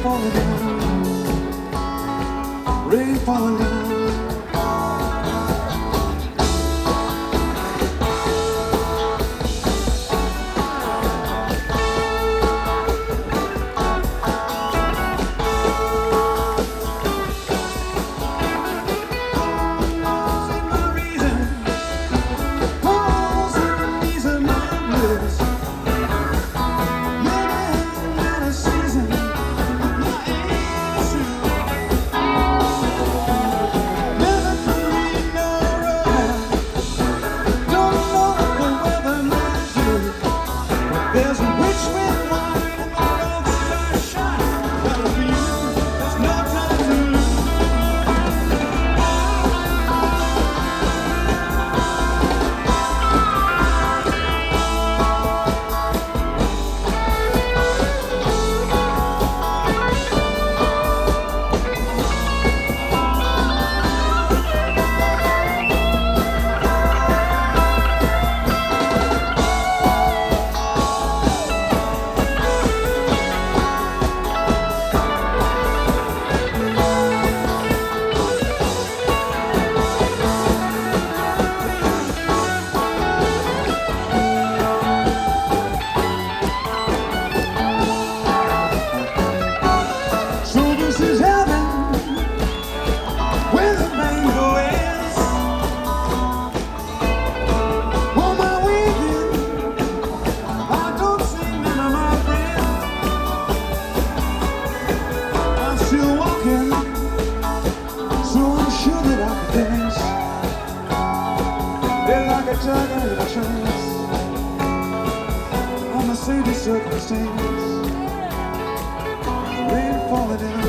falling down, rain falling down. There's a witch with wine and the roads are shut. But for you, there's no time to lose. This is heaven, where the mango is. On my way there, I don't see none of my friends. I'm still walking, so I'm sure that I could dance. They're like a tiger in a trance. I'm a saint of circumstance. Rain falling down.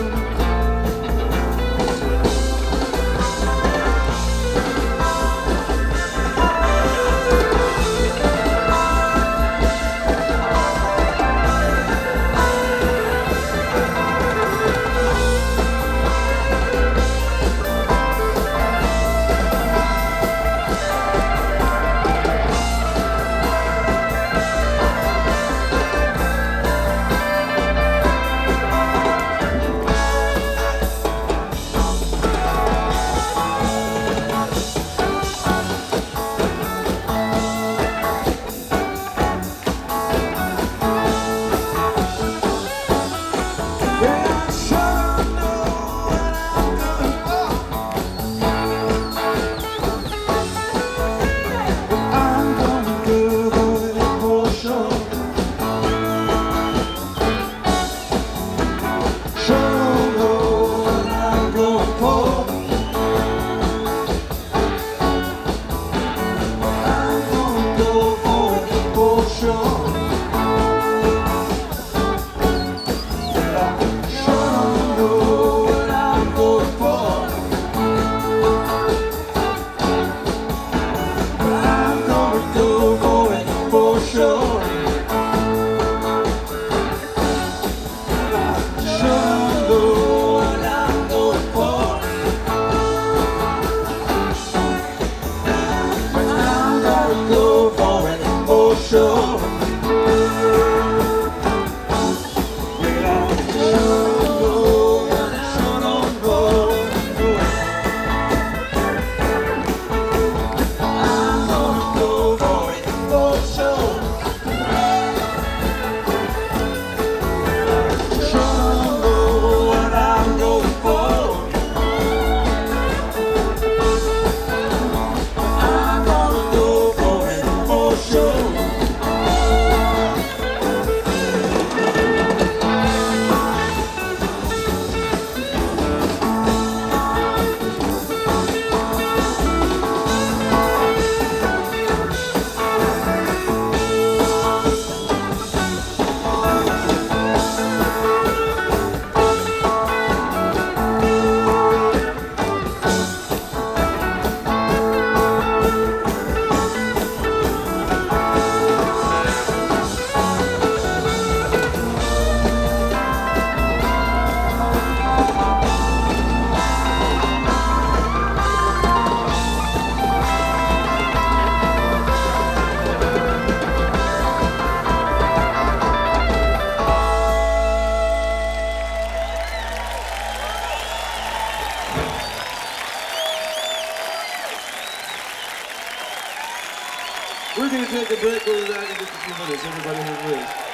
We're going to take a break. We'll be back in just a few minutes. Everybody, here it is.